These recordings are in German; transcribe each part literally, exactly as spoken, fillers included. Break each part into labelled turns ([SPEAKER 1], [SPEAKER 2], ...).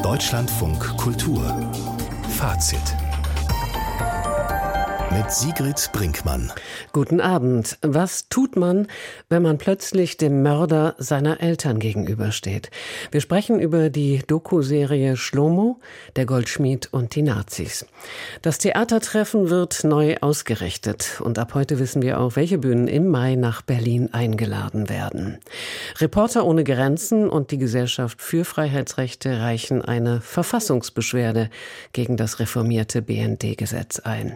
[SPEAKER 1] Deutschlandfunk Kultur Fazit mit Sigrid Brinkmann.
[SPEAKER 2] Guten Abend. Was tut man, wenn man plötzlich dem Mörder seiner Eltern gegenübersteht? Wir sprechen über die Doku-Serie Shlomo, der Goldschmied und die Nazis. Das Theatertreffen wird neu ausgerichtet und ab heute wissen wir auch, welche Bühnen im Mai nach Berlin eingeladen werden. Reporter ohne Grenzen und die Gesellschaft für Freiheitsrechte reichen eine Verfassungsbeschwerde gegen das reformierte B N D-Gesetz ein.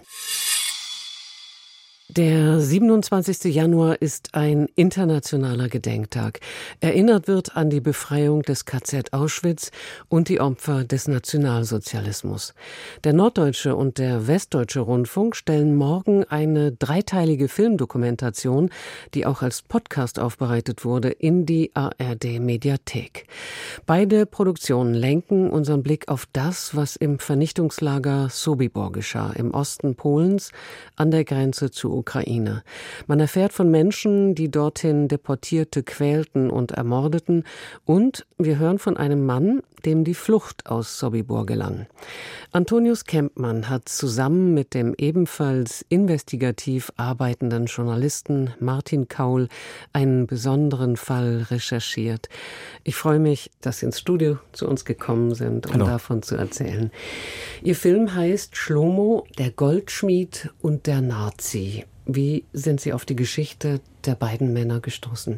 [SPEAKER 2] Der siebenundzwanzigste Januar ist ein internationaler Gedenktag. Erinnert wird an die Befreiung des K Z Auschwitz und die Opfer des Nationalsozialismus. Der Norddeutsche und der Westdeutsche Rundfunk stellen morgen eine dreiteilige Filmdokumentation, die auch als Podcast aufbereitet wurde, in die A R D-Mediathek. Beide Produktionen lenken unseren Blick auf das, was im Vernichtungslager Sobibor geschah, im Osten Polens, an der Grenze zu Ukraine. Man erfährt von Menschen, die dorthin Deportierte quälten und ermordeten, und wir hören von einem Mann, dem die Flucht aus Sobibor gelang. Antonius Kempmann hat zusammen mit dem ebenfalls investigativ arbeitenden Journalisten Martin Kaul einen besonderen Fall recherchiert. Ich freue mich, dass Sie ins Studio zu uns gekommen sind, um Hallo. davon zu erzählen. Ihr Film heißt Shlomo, der Goldschmied und der Nazi. Wie sind Sie auf die Geschichte der beiden Männer gestoßen?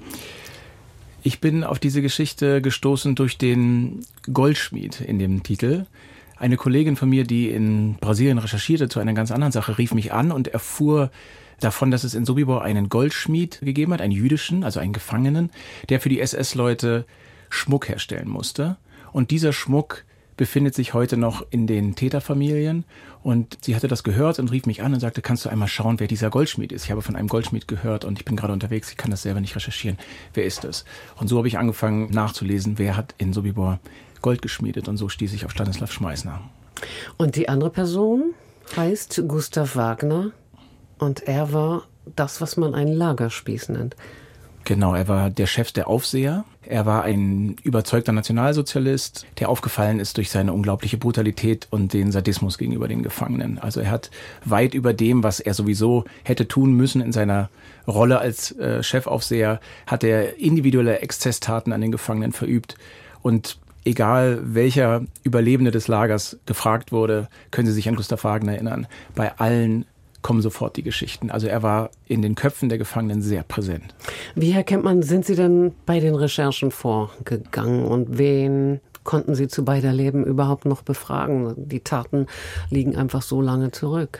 [SPEAKER 3] Ich bin auf diese Geschichte gestoßen durch den Goldschmied in dem Titel. Eine Kollegin von mir, die in Brasilien recherchierte zu einer ganz anderen Sache, rief mich an und erfuhr davon, dass es in Sobibor einen Goldschmied gegeben hat, einen jüdischen, also einen Gefangenen, der für die S S-Leute Schmuck herstellen musste. Und dieser Schmuck befindet sich heute noch in den Täterfamilien, und sie hatte das gehört und rief mich an und sagte, kannst du einmal schauen, wer dieser Goldschmied ist? Ich habe von einem Goldschmied gehört und ich bin gerade unterwegs, ich kann das selber nicht recherchieren. Wer ist das? Und so habe ich angefangen nachzulesen, wer hat in Sobibor Gold geschmiedet, und so stieß ich auf Stanislav Schmeißner.
[SPEAKER 2] Und die andere Person heißt Gustav Wagner und er war das, was man einen Lagerspieß nennt.
[SPEAKER 3] Genau, er war der Chef der Aufseher. Er war ein überzeugter Nationalsozialist, der aufgefallen ist durch seine unglaubliche Brutalität und den Sadismus gegenüber den Gefangenen. Also er hat weit über dem, was er sowieso hätte tun müssen in seiner Rolle als äh, Chefaufseher, hat er individuelle Exzesstaten an den Gefangenen verübt. Und egal welcher Überlebende des Lagers gefragt wurde, können Sie sich an Gustav Wagner erinnern, bei allen kommen sofort die Geschichten. Also er war in den Köpfen der Gefangenen sehr präsent.
[SPEAKER 2] Wie, Herr Kempmann, sind Sie denn bei den Recherchen vorgegangen und wen konnten Sie zu beider Leben überhaupt noch befragen? Die Taten liegen einfach so lange zurück.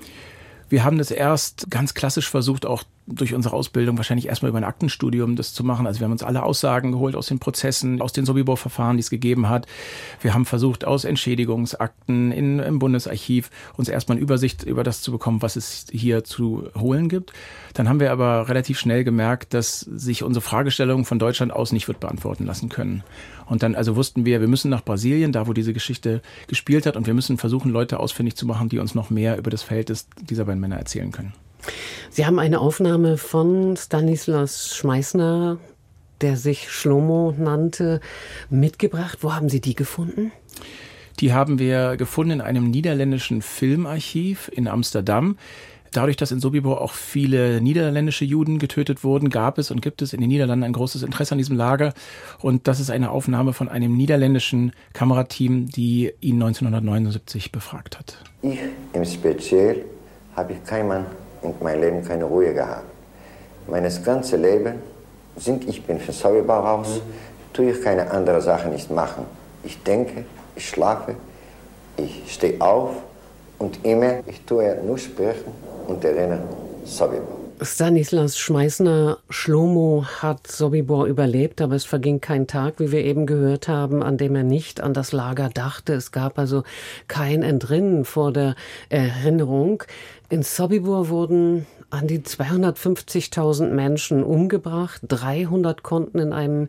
[SPEAKER 3] Wir haben das erst ganz klassisch versucht, auch durch unsere Ausbildung wahrscheinlich erstmal über ein Aktenstudium das zu machen. Also wir haben uns alle Aussagen geholt aus den Prozessen, aus den Sobibor-Verfahren, die es gegeben hat. Wir haben versucht, aus Entschädigungsakten in, im Bundesarchiv uns erstmal eine Übersicht über das zu bekommen, was es hier zu holen gibt. Dann haben wir aber relativ schnell gemerkt, dass sich unsere Fragestellung von Deutschland aus nicht wird beantworten lassen können. Und dann also wussten wir, wir müssen nach Brasilien, da wo diese Geschichte gespielt hat, und wir müssen versuchen, Leute ausfindig zu machen, die uns noch mehr über das Verhältnis dieser beiden Männer erzählen können.
[SPEAKER 2] Sie haben eine Aufnahme von Stanislav Schmeißner, der sich Shlomo nannte, mitgebracht. Wo haben Sie die gefunden?
[SPEAKER 3] Die haben wir gefunden in einem niederländischen Filmarchiv in Amsterdam. Dadurch, dass in Sobibor auch viele niederländische Juden getötet wurden, gab es und gibt es in den Niederlanden ein großes Interesse an diesem Lager. Und das ist eine Aufnahme von einem niederländischen Kamerateam, die ihn neunzehnhundertneunundsiebzig befragt hat.
[SPEAKER 4] Ich im Speziell habe ich kein Mann in meinem Leben keine Ruhe gehabt. Mein ganzes Leben, sind ich bin von Sobibor raus, tue ich keine andere Sache nicht machen. Ich denke, ich schlafe, ich stehe auf und immer, ich tue nur sprechen und erinnern Sobibor.
[SPEAKER 2] Stanislav Schmeißner, Shlomo, hat Sobibor überlebt, aber es verging kein Tag, wie wir eben gehört haben, an dem er nicht an das Lager dachte. Es gab also kein Entrinnen vor der Erinnerung. In Sobibor wurden an die zweihundertfünfzigtausend Menschen umgebracht. dreihundert konnten in einem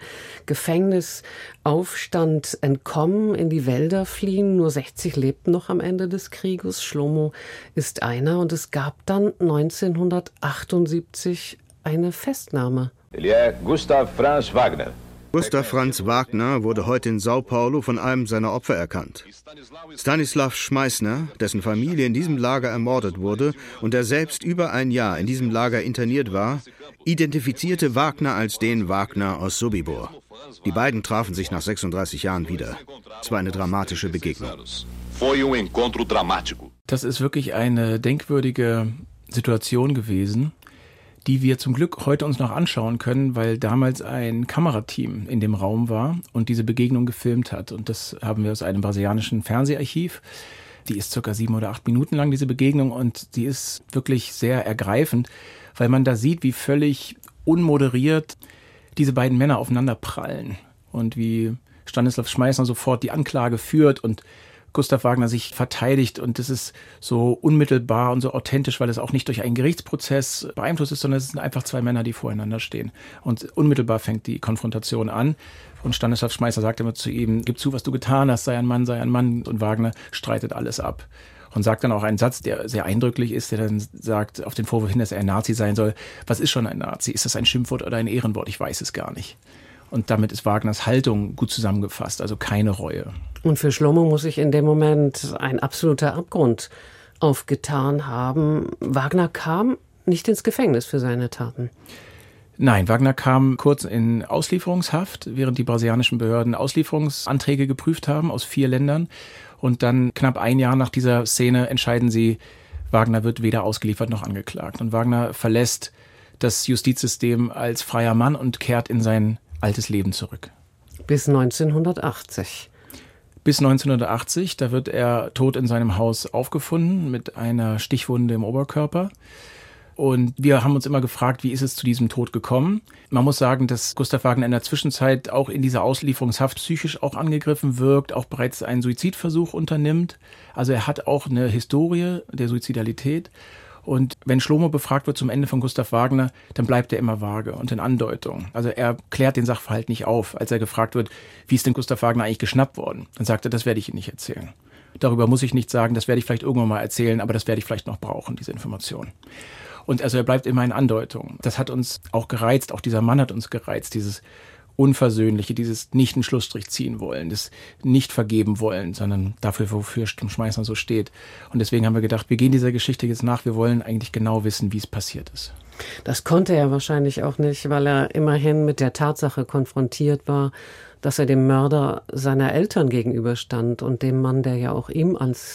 [SPEAKER 2] Gefängnisaufstand entkommen, in die Wälder fliehen. Nur sechzig lebten noch am Ende des Krieges. Shlomo ist einer. Und es gab dann neunzehnhundertachtundsiebzig eine Festnahme.
[SPEAKER 5] Il y a Gustav Franz Wagner, Gustav Franz Wagner wurde heute in Sao Paulo von einem seiner Opfer erkannt. Stanislav Schmeißner, dessen Familie in diesem Lager ermordet wurde und der selbst über ein Jahr in diesem Lager interniert war, identifizierte Wagner als den Wagner aus Sobibor. Die beiden trafen sich nach sechsunddreißig Jahren wieder. Es war eine dramatische Begegnung.
[SPEAKER 3] Das ist wirklich eine denkwürdige Situation gewesen, die wir zum Glück heute uns noch anschauen können, weil damals ein Kamerateam in dem Raum war und diese Begegnung gefilmt hat. Und das haben wir aus einem brasilianischen Fernseharchiv. Die ist circa sieben oder acht Minuten lang, diese Begegnung, und die ist wirklich sehr ergreifend, weil man da sieht, wie völlig unmoderiert diese beiden Männer aufeinander prallen und wie Stanislav Schmeißner sofort die Anklage führt und Gustav Wagner sich verteidigt, und das ist so unmittelbar und so authentisch, weil es auch nicht durch einen Gerichtsprozess beeinflusst ist, sondern es sind einfach zwei Männer, die voreinander stehen. Und unmittelbar fängt die Konfrontation an. Und Stanislav Schmeißner sagt immer zu ihm: Gib zu, was du getan hast, sei ein Mann, sei ein Mann. Und Wagner streitet alles ab. Und sagt dann auch einen Satz, der sehr eindrücklich ist, der dann sagt, auf den Vorwurf hin, dass er ein Nazi sein soll: Was ist schon ein Nazi? Ist das ein Schimpfwort oder ein Ehrenwort? Ich weiß es gar nicht. Und damit ist Wagners Haltung gut zusammengefasst, also keine Reue.
[SPEAKER 2] Und für Shlomo muss sich in dem Moment ein absoluter Abgrund aufgetan haben. Wagner kam nicht ins Gefängnis für seine Taten.
[SPEAKER 3] Nein, Wagner kam kurz in Auslieferungshaft, während die brasilianischen Behörden Auslieferungsanträge geprüft haben aus vier Ländern. Und dann knapp ein Jahr nach dieser Szene entscheiden sie, Wagner wird weder ausgeliefert noch angeklagt. Und Wagner verlässt das Justizsystem als freier Mann und kehrt in sein altes Leben zurück.
[SPEAKER 2] Bis neunzehnhundertachtzig.
[SPEAKER 3] Bis neunzehnhundertachtzig, da wird er tot in seinem Haus aufgefunden mit einer Stichwunde im Oberkörper. Und wir haben uns immer gefragt, wie ist es zu diesem Tod gekommen? Man muss sagen, dass Gustav Wagner in der Zwischenzeit auch in dieser Auslieferungshaft psychisch auch angegriffen wirkt, auch bereits einen Suizidversuch unternimmt. Also er hat auch eine Historie der Suizidalität. Und wenn Shlomo befragt wird zum Ende von Gustav Wagner, dann bleibt er immer vage und in Andeutung. Also er klärt den Sachverhalt nicht auf. Als er gefragt wird, wie ist denn Gustav Wagner eigentlich geschnappt worden? Dann sagt er, das werde ich Ihnen nicht erzählen. Darüber muss ich nichts sagen, das werde ich vielleicht irgendwann mal erzählen, aber das werde ich vielleicht noch brauchen, diese Information. Und also er bleibt immer in Andeutung. Das hat uns auch gereizt, auch dieser Mann hat uns gereizt, dieses Unversöhnliche, dieses nicht einen Schlussstrich ziehen wollen, das nicht vergeben wollen, sondern dafür, wofür Schmeißner so steht. Und deswegen haben wir gedacht, wir gehen dieser Geschichte jetzt nach, wir wollen eigentlich genau wissen, wie es passiert ist.
[SPEAKER 2] Das konnte er wahrscheinlich auch nicht, weil er immerhin mit der Tatsache konfrontiert war, dass er dem Mörder seiner Eltern gegenüberstand und dem Mann, der ja auch ihm ans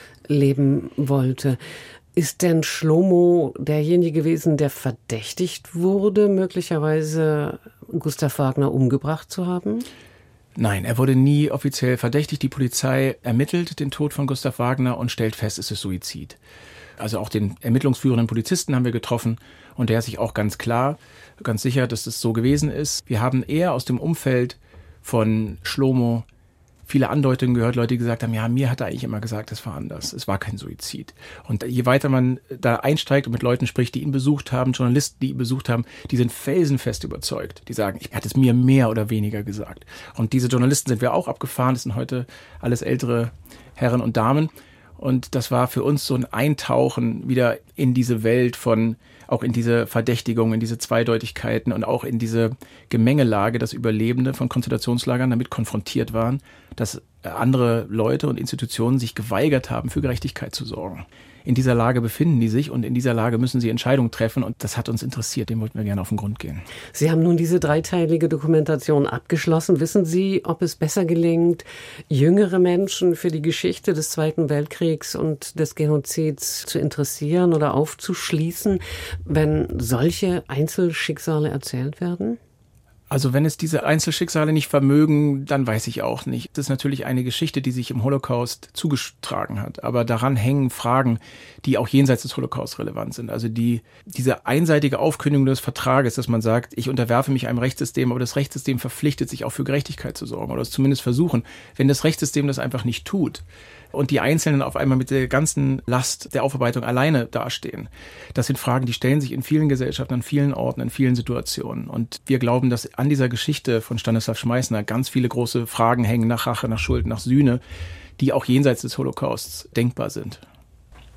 [SPEAKER 2] Leben wollte. Ist denn Shlomo derjenige gewesen, der verdächtigt wurde, möglicherweise Gustav Wagner umgebracht zu haben?
[SPEAKER 3] Nein, er wurde nie offiziell verdächtigt. Die Polizei ermittelt den Tod von Gustav Wagner und stellt fest, es ist Suizid. Also auch den ermittlungsführenden Polizisten haben wir getroffen und der ist sich auch ganz klar, ganz sicher, dass es so gewesen ist. Wir haben eher aus dem Umfeld von Shlomo viele Andeutungen gehört, Leute, die gesagt haben, ja, mir hat er eigentlich immer gesagt, es war anders, es war kein Suizid. Und je weiter man da einsteigt und mit Leuten spricht, die ihn besucht haben, Journalisten, die ihn besucht haben, die sind felsenfest überzeugt. Die sagen, er hat es mir mehr oder weniger gesagt. Und diese Journalisten sind wir auch abgefahren, das sind heute alles ältere Herren und Damen. Und das war für uns so ein Eintauchen wieder in diese Welt von, auch in diese Verdächtigung, in diese Zweideutigkeiten und auch in diese Gemengelage, dass Überlebende von Konzentrationslagern damit konfrontiert waren, dass andere Leute und Institutionen sich geweigert haben, für Gerechtigkeit zu sorgen. In dieser Lage befinden die sich und in dieser Lage müssen sie Entscheidungen treffen und das hat uns interessiert, dem wollten wir gerne auf den Grund gehen.
[SPEAKER 2] Sie haben nun diese dreiteilige Dokumentation abgeschlossen. Wissen Sie, ob es besser gelingt, jüngere Menschen für die Geschichte des Zweiten Weltkriegs und des Genozids zu interessieren oder aufzuschließen, wenn solche Einzelschicksale erzählt werden?
[SPEAKER 3] Also wenn es diese Einzelschicksale nicht vermögen, dann weiß ich auch nicht. Das ist natürlich eine Geschichte, die sich im Holocaust zugetragen hat. Aber daran hängen Fragen, die auch jenseits des Holocaust relevant sind. Also die diese einseitige Aufkündigung des Vertrages, dass man sagt, ich unterwerfe mich einem Rechtssystem, aber das Rechtssystem verpflichtet sich auch für Gerechtigkeit zu sorgen oder es zumindest versuchen. Wenn das Rechtssystem das einfach nicht tut und die Einzelnen auf einmal mit der ganzen Last der Aufarbeitung alleine dastehen, das sind Fragen, die stellen sich in vielen Gesellschaften, an vielen Orten, in vielen Situationen. Und wir glauben, dass an dieser Geschichte von Stanislav Schmeißner ganz viele große Fragen hängen nach Rache, nach Schuld, nach Sühne, die auch jenseits des Holocausts denkbar sind.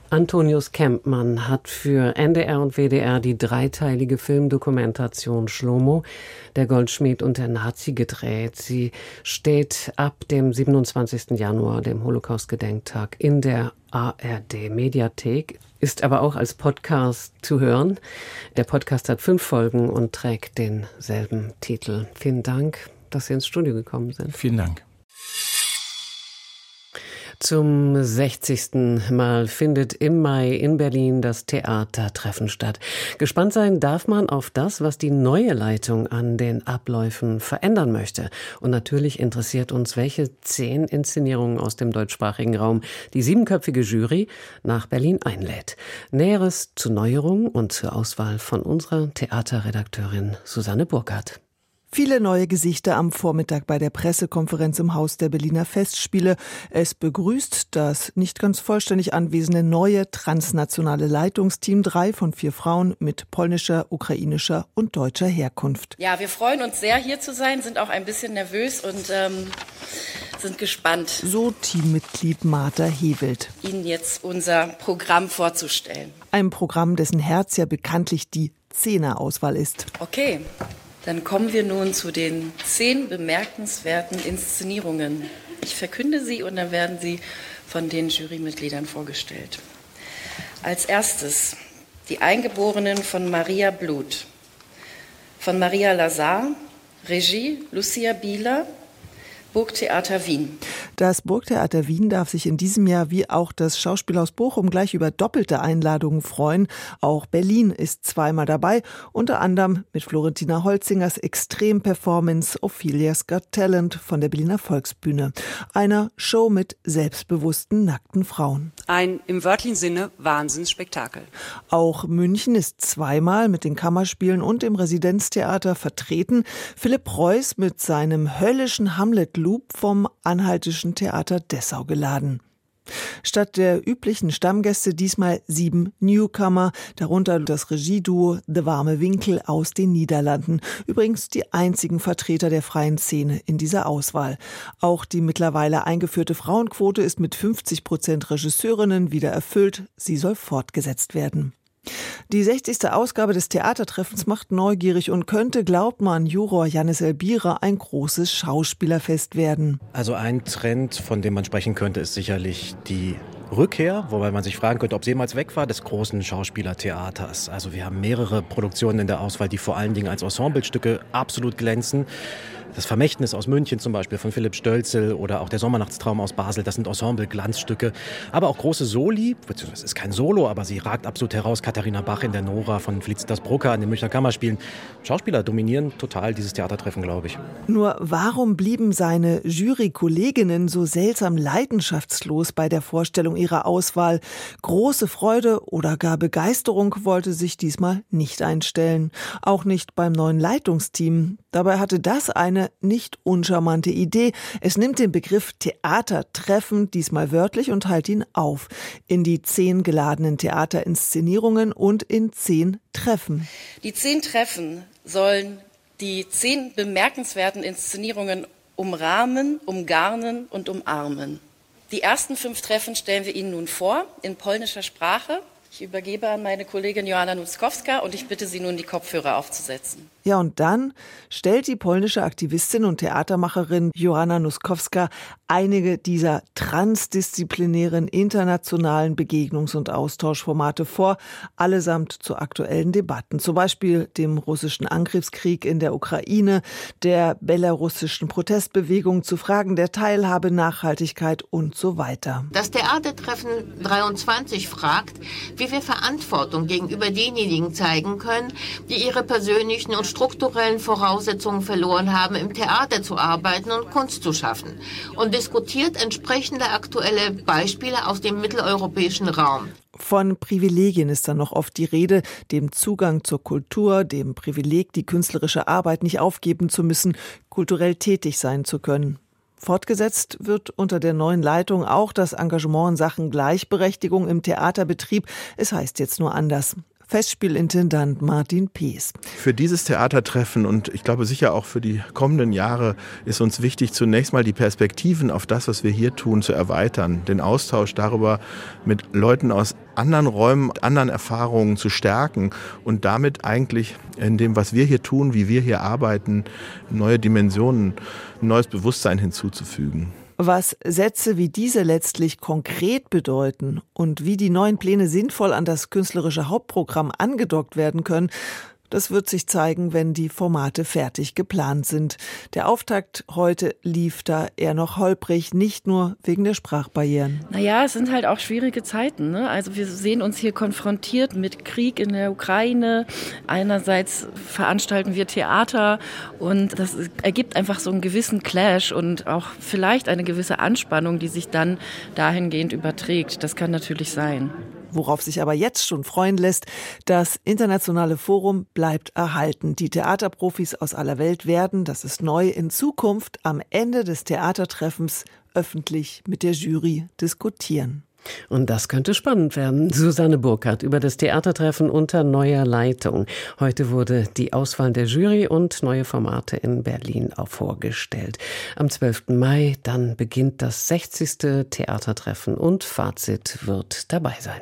[SPEAKER 2] Antonius Kempmann hat für N D R und W D R die dreiteilige Filmdokumentation Shlomo, der Goldschmied und der Nazi gedreht. Sie steht ab dem siebenundzwanzigsten Januar, dem Holocaust-Gedenktag, in der A R D-Mediathek, ist aber auch als Podcast zu hören. Der Podcast hat fünf Folgen und trägt denselben Titel. Vielen Dank, dass Sie ins Studio gekommen sind.
[SPEAKER 3] Vielen Dank.
[SPEAKER 2] Zum sechzigsten Mal findet im Mai in Berlin das Theatertreffen statt. Gespannt sein darf man auf das, was die neue Leitung an den Abläufen verändern möchte. Und natürlich interessiert uns, welche zehn Inszenierungen aus dem deutschsprachigen Raum die siebenköpfige Jury nach Berlin einlädt. Näheres zu Neuerungen und zur Auswahl von unserer Theaterredakteurin Susanne Burkhardt.
[SPEAKER 6] Viele neue Gesichter am Vormittag bei der Pressekonferenz im Haus der Berliner Festspiele. Es begrüßt das nicht ganz vollständig anwesende neue transnationale Leitungsteam, drei von vier Frauen mit polnischer, ukrainischer und deutscher Herkunft.
[SPEAKER 7] Ja, wir freuen uns sehr, hier zu sein, sind auch ein bisschen nervös und ähm, sind gespannt.
[SPEAKER 6] So Teammitglied Martha Hewelt.
[SPEAKER 7] Ihnen jetzt unser Programm vorzustellen.
[SPEAKER 6] Ein Programm, dessen Herz ja bekanntlich die Zehner-Auswahl ist.
[SPEAKER 7] Okay. Dann kommen wir nun zu den zehn bemerkenswerten Inszenierungen. Ich verkünde sie und dann werden sie von den Jurymitgliedern vorgestellt. Als erstes die Eingeborenen von Maria Blut, von Maria Lazar, Regie Lucia Bieler, Burgtheater Wien.
[SPEAKER 6] Das Burgtheater Wien darf sich in diesem Jahr wie auch das Schauspielhaus Bochum gleich über doppelte Einladungen freuen. Auch Berlin ist zweimal dabei, unter anderem mit Florentina Holzingers Extrem-Performance Ophelia's Got Talent von der Berliner Volksbühne. Einer Show mit selbstbewussten, nackten Frauen.
[SPEAKER 8] Ein im wörtlichen Sinne Wahnsinnsspektakel.
[SPEAKER 6] Auch München ist zweimal mit den Kammerspielen und dem Residenztheater vertreten. Philipp Preuß mit seinem höllischen Hamlet-Loop vom Anhaltischen Theater Dessau geladen. Statt der üblichen Stammgäste diesmal sieben Newcomer, darunter das Regieduo The Warme Winkel aus den Niederlanden. Übrigens die einzigen Vertreter der freien Szene in dieser Auswahl. Auch die mittlerweile eingeführte Frauenquote ist mit fünfzig Prozent Regisseurinnen wieder erfüllt. Sie soll fortgesetzt werden. Die sechzigste Ausgabe des Theatertreffens macht neugierig und könnte, glaubt man, Juror Jannis Elbira, ein großes Schauspielerfest werden.
[SPEAKER 9] Also ein Trend, von dem man sprechen könnte, ist sicherlich die Rückkehr, wobei man sich fragen könnte, ob es jemals weg war, des großen Schauspielertheaters. Also wir haben mehrere Produktionen in der Auswahl, die vor allen Dingen als Ensemblestücke absolut glänzen. Das Vermächtnis aus München zum Beispiel von Philipp Stölzel oder auch der Sommernachtstraum aus Basel, das sind Ensemble-Glanzstücke. Aber auch große Soli, das ist kein Solo, aber sie ragt absolut heraus. Katharina Bach in der Nora von Felicitas Brucker an den Münchner Kammerspielen. Schauspieler dominieren total dieses Theatertreffen, glaube ich.
[SPEAKER 6] Nur warum blieben seine Jurykolleginnen so seltsam leidenschaftslos bei der Vorstellung ihrer Auswahl? Große Freude oder gar Begeisterung wollte sich diesmal nicht einstellen. Auch nicht beim neuen Leitungsteam. Dabei hatte das eine nicht uncharmante Idee. Es nimmt den Begriff Theatertreffen diesmal wörtlich und teilt ihn auf in die zehn geladenen Theaterinszenierungen und in zehn Treffen.
[SPEAKER 7] Die zehn Treffen sollen die zehn bemerkenswerten Inszenierungen umrahmen, umgarnen und umarmen. Die ersten fünf Treffen stellen wir Ihnen nun vor, in polnischer Sprache. Ich übergebe an meine Kollegin Joanna Nuskowska und ich bitte Sie nun, die Kopfhörer aufzusetzen.
[SPEAKER 6] Ja, und dann stellt die polnische Aktivistin und Theatermacherin Joanna Nuskowska einige dieser transdisziplinären internationalen Begegnungs- und Austauschformate vor, allesamt zu aktuellen Debatten. Zum Beispiel dem russischen Angriffskrieg in der Ukraine, der belarussischen Protestbewegung zu Fragen der Teilhabe, Nachhaltigkeit und so weiter.
[SPEAKER 10] Das Theatertreffen dreiundzwanzig fragt, wie wir Verantwortung gegenüber denjenigen zeigen können, die ihre persönlichen und strukturellen Voraussetzungen verloren haben, im Theater zu arbeiten und Kunst zu schaffen, und diskutiert entsprechende aktuelle Beispiele aus dem mitteleuropäischen Raum.
[SPEAKER 6] Von Privilegien ist dann noch oft die Rede, dem Zugang zur Kultur, dem Privileg, die künstlerische Arbeit nicht aufgeben zu müssen, kulturell tätig sein zu können. Fortgesetzt wird unter der neuen Leitung auch das Engagement in Sachen Gleichberechtigung im Theaterbetrieb. Es heißt jetzt nur anders. Festspielintendant Martin Pees.
[SPEAKER 11] Für dieses Theatertreffen und ich glaube sicher auch für die kommenden Jahre ist uns wichtig, zunächst mal die Perspektiven auf das, was wir hier tun, zu erweitern. Den Austausch darüber mit Leuten aus anderen Räumen, anderen Erfahrungen zu stärken und damit eigentlich in dem, was wir hier tun, wie wir hier arbeiten, neue Dimensionen, ein neues Bewusstsein hinzuzufügen.
[SPEAKER 6] Was Sätze wie diese letztlich konkret bedeuten und wie die neuen Pläne sinnvoll an das künstlerische Hauptprogramm angedockt werden können, das wird sich zeigen, wenn die Formate fertig geplant sind. Der Auftakt heute lief da eher noch holprig, nicht nur wegen der Sprachbarrieren.
[SPEAKER 7] Naja, es sind halt auch schwierige Zeiten, ne? Also wir sehen uns hier konfrontiert mit Krieg in der Ukraine. Einerseits veranstalten wir Theater und das ergibt einfach so einen gewissen Clash und auch vielleicht eine gewisse Anspannung, die sich dann dahingehend überträgt. Das kann natürlich sein.
[SPEAKER 6] Worauf sich aber jetzt schon freuen lässt, das internationale Forum bleibt erhalten. Die Theaterprofis aus aller Welt werden, das ist neu, in Zukunft am Ende des Theatertreffens öffentlich mit der Jury diskutieren.
[SPEAKER 2] Und das könnte spannend werden. Susanne Burkhardt über das Theatertreffen unter neuer Leitung. Heute wurde die Auswahl der Jury und neue Formate in Berlin auch vorgestellt. Am zwölften Mai, dann beginnt das sechzigste Theatertreffen und Fazit wird dabei sein.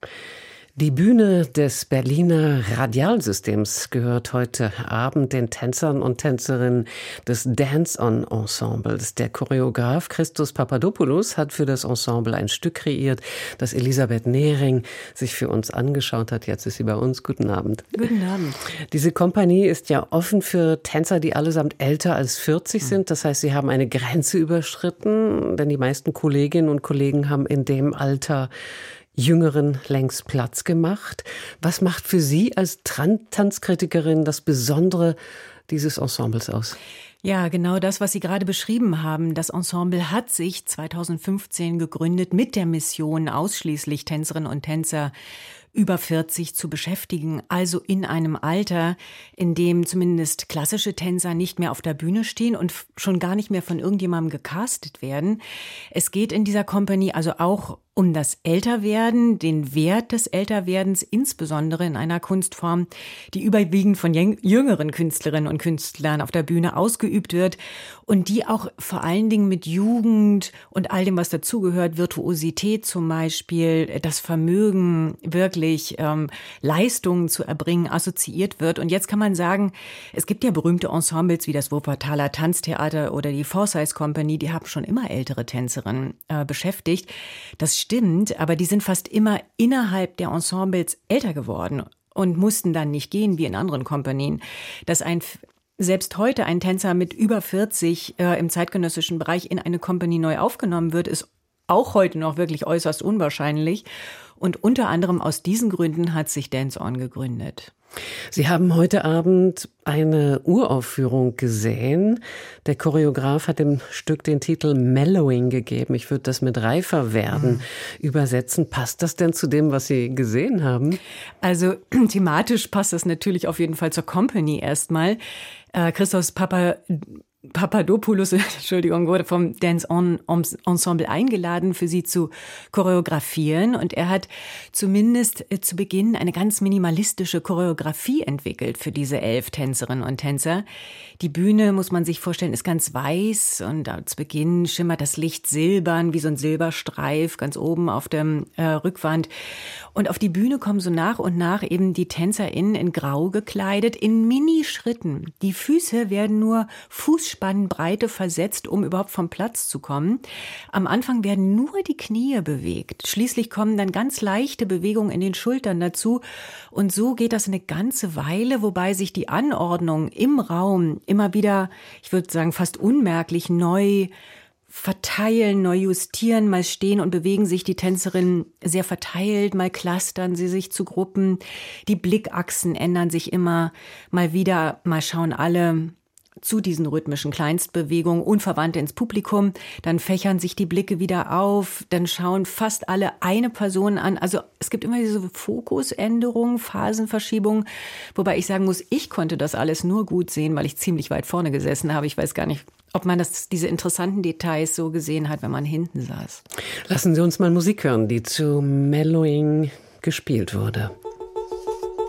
[SPEAKER 2] Die Bühne des Berliner Radialsystems gehört heute Abend den Tänzern und Tänzerinnen des Dance-On-Ensembles. Der Choreograf Christos Papadopoulos hat für das Ensemble ein Stück kreiert, das Elisabeth Nehring sich für uns angeschaut hat. Jetzt ist sie bei uns. Guten Abend.
[SPEAKER 12] Guten Abend.
[SPEAKER 2] Diese Kompanie ist ja offen für Tänzer, die allesamt älter als vierzig sind. Das heißt, sie haben eine Grenze überschritten, denn die meisten Kolleginnen und Kollegen haben in dem Alter Jüngeren längst Platz gemacht. Was macht für Sie als Tanzkritikerin das Besondere dieses Ensembles aus?
[SPEAKER 12] Ja, genau das, was Sie gerade beschrieben haben. Das Ensemble hat sich zweitausendfünfzehn gegründet mit der Mission, ausschließlich Tänzerinnen und Tänzer über vierzig zu beschäftigen, also in einem Alter, in dem zumindest klassische Tänzer nicht mehr auf der Bühne stehen und schon gar nicht mehr von irgendjemandem gecastet werden. Es geht in dieser Company also auch um das Älterwerden, den Wert des Älterwerdens, insbesondere in einer Kunstform, die überwiegend von jüngeren Künstlerinnen und Künstlern auf der Bühne ausgeübt wird und die auch vor allen Dingen mit Jugend und all dem, was dazugehört, Virtuosität zum Beispiel, das Vermögen, wirklich ähm, Leistungen zu erbringen, assoziiert wird. Und jetzt kann man sagen, es gibt ja berühmte Ensembles wie das Wuppertaler Tanztheater oder die Forsyth Company, die haben schon immer ältere Tänzerinnen äh, beschäftigt. Das stimmt, aber die sind fast immer innerhalb der Ensembles älter geworden und mussten dann nicht gehen wie in anderen Kompanien. Dass ein selbst heute ein Tänzer mit über vierzig äh, im zeitgenössischen Bereich in eine Kompanie neu aufgenommen wird, ist auch heute noch wirklich äußerst unwahrscheinlich. Und unter anderem aus diesen Gründen hat sich Dance On gegründet.
[SPEAKER 2] Sie haben heute Abend eine Uraufführung gesehen. Der Choreograf hat dem Stück den Titel Mellowing gegeben. Ich würde das mit reifer werden mhm. übersetzen. Passt das denn zu dem, was Sie gesehen haben?
[SPEAKER 12] Also thematisch passt das natürlich auf jeden Fall zur Company erstmal. Äh, Christos Papa Papadopoulos, Entschuldigung, wurde vom Dance On Ensemble eingeladen, für sie zu choreografieren. Und er hat zumindest zu Beginn eine ganz minimalistische Choreografie entwickelt für diese elf Tänzerinnen und Tänzer. Die Bühne, muss man sich vorstellen, ist ganz weiß und zu Beginn schimmert das Licht silbern, wie so ein Silberstreif ganz oben auf der äh, Rückwand. Und auf die Bühne kommen so nach und nach eben die TänzerInnen in Grau gekleidet, in Minischritten. Die Füße werden nur Fußspannbreite versetzt, um überhaupt vom Platz zu kommen. Am Anfang werden nur die Knie bewegt. Schließlich kommen dann ganz leichte Bewegungen in den Schultern dazu. Und so geht das eine ganze Weile, wobei sich die Anordnung im Raum immer wieder, ich würde sagen, fast unmerklich neu verteilen, neu justieren, mal stehen und bewegen sich die Tänzerinnen sehr verteilt, mal clustern sie sich zu Gruppen. Die Blickachsen ändern sich immer mal wieder, mal schauen alle zu diesen rhythmischen Kleinstbewegungen unverwandt ins Publikum, dann fächern sich die Blicke wieder auf, dann schauen fast alle eine Person an. Also es gibt immer diese Fokusänderungen, Phasenverschiebungen, wobei ich sagen muss, ich konnte das alles nur gut sehen, weil ich ziemlich weit vorne gesessen habe. Ich weiß gar nicht, ob man das, diese interessanten Details so gesehen hat, wenn man hinten saß.
[SPEAKER 2] Lassen Sie uns mal Musik hören, die zu Mellowing gespielt wurde.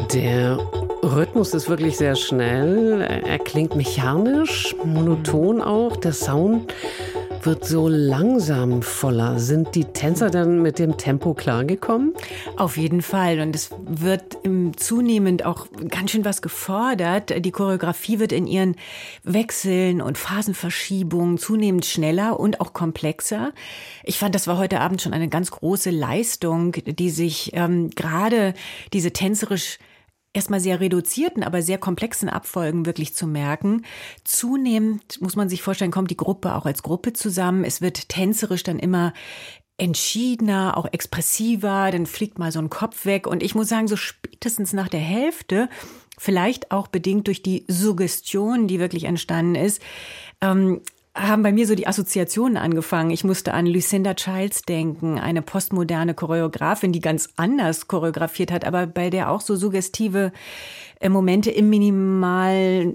[SPEAKER 2] Der Rhythmus ist wirklich sehr schnell. Er klingt mechanisch, monoton auch. Der Sound wird so langsam voller. Sind die Tänzer dann mit dem Tempo klargekommen?
[SPEAKER 12] Auf jeden Fall. Und es wird zunehmend auch ganz schön was gefordert. Die Choreografie wird in ihren Wechseln und Phasenverschiebungen zunehmend schneller und auch komplexer. Ich fand, das war heute Abend schon eine ganz große Leistung, die sich ähm, gerade diese tänzerisch erstmal sehr reduzierten, aber sehr komplexen Abfolgen wirklich zu merken. Zunehmend, muss man sich vorstellen, kommt die Gruppe auch als Gruppe zusammen. Es wird tänzerisch dann immer entschiedener, auch expressiver, dann fliegt mal so ein Kopf weg. Und ich muss sagen, so spätestens nach der Hälfte, vielleicht auch bedingt durch die Suggestion, die wirklich entstanden ist, ähm, haben bei mir so die Assoziationen angefangen. Ich musste an Lucinda Childs denken, eine postmoderne Choreografin, die ganz anders choreografiert hat, aber bei der auch so suggestive Momente im minimal,